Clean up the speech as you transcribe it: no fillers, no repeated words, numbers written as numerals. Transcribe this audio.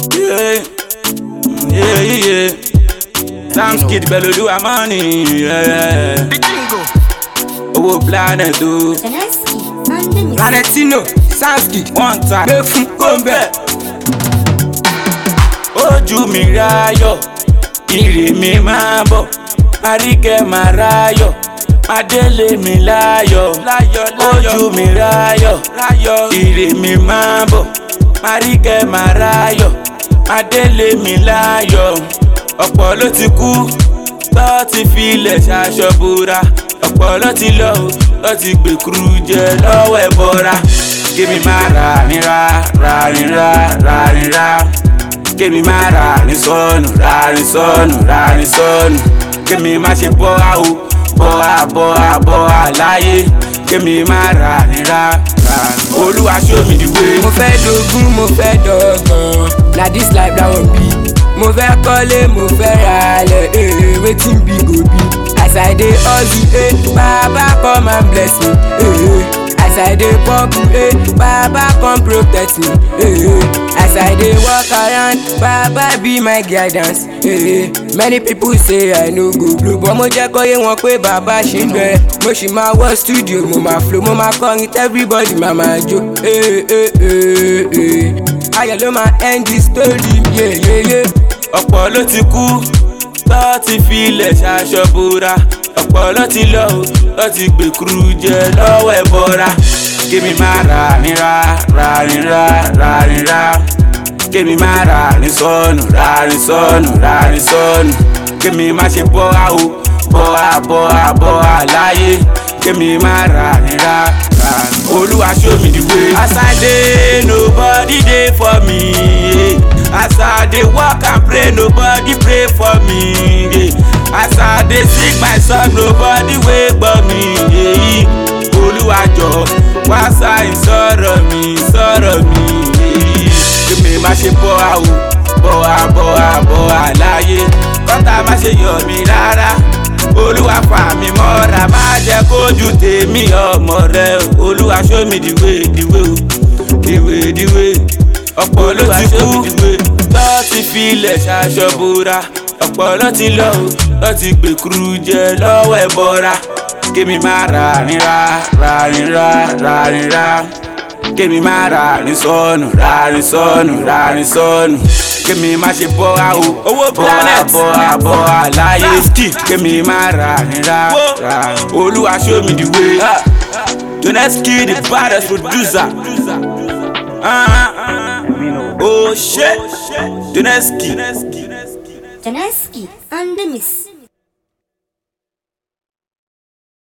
Yeah, yeah. Samskid Belodu Amani, yeah. Owó planet o. Planetino, Samskid, one time. Gbé fún kóńbẹ̀. Ojú mi ráyọ̀, ire mi máa bọ̀. Àríkẹ́ máa ráyọ̀, Adélé mi láyọ̀. Ojú mi ráyọ̀, ire mi máa bọ̀. Àríkẹ́ máa ráyọ̀, Adélé mi láyọ̀. Ọ̀pọ̀ ló ti kú, tó ti filẹ̀ ṣaṣọ bora. Ọ̀pọ̀ ló ti lọ, tó ti gbèkúrú jẹ lọ́wọ́ ẹ̀bọra. Kémi máa rà nírà, rà nírà, rà nírà. Kémi máa rà ní sọ́nù, rà ní sọ́nù, rà ní sọ́nù. Kémi má ṣe bọ́ àwò, bọ́ à láyé. Kémi máa rà nírà, rà ní. Olúwa show me the way. Mo fẹ́ dogun, mo fẹ́ dọ̀gbọ̀n. Na this life that one be. Mo fẹ́ kọ́lé, mo fẹ́ ralẹ̀, wetin be go be. As I dey hustle, Baba come and bless me. As I dey bubble, Baba come protect me. As I dey walk around, Baba be my guidance. Many people say I no go blow, but mo jẹ́ kó yé wọn pé Baba ṣì ń bẹ. Mo ṣì máa wọ studio, mo máa flow, mo máa kọrin, everybody máa máa jó. Ayọ̀ ló máa end the story, yeah. Ọ̀pọ̀ ló ti kú, tó ti filẹ̀ ṣaṣọ bora. Ọ̀pọ̀ ló ti lọ, tó ti gbèkúrú jẹ lọ́wọ́ ẹ̀bọra. Kémi máa rà nírà, rà nírà, rà nírà. Kémi máa rà ní sọ́nù, rà ní sọ́nù, rà ní sọ́nù. Kémi má ṣe bọ́ àwò, bọ́ à láyé. Kémi máa rà nírà, rà ní. Olúwa show me the way. As I dey, nobody dey for me. As I dey walk and pray, nobody pray for me. As I dey sing my song, nobody wait for me. Olúwa jọ̀ọ́, wá sáyìn sọ̀rọ̀ mi. Kémi má ṣe bọ́ àwò, bọ́ à láyé. Kọ́tà má ṣe yọ̀ mí rárá. Olúwa fà mí mọ́ra, má jẹ́ kójú tèmi ọmọ rẹ. Olúwa show me the way. Ọ̀pọ̀ ló ti kú, tó ti filẹ̀ ṣaṣọ bora. Ọ̀pọ̀ ló ti lọ, tó ti gbèkúrú jẹ lọ́wọ́ ẹ̀bọra. Kémi máa rà nírà, rà nírà, rà nírà. Kémi máa rà ní sọ́nù, rà ní sọ́nù, rà ní sọ́nù. Kémi má ṣe bọ́ àwò, bọ́ à láyé. Kémi máa rà nírà, rà. Olúwa show me the way. Joneski the baddest producer. Oh shit, Joneski on the miss.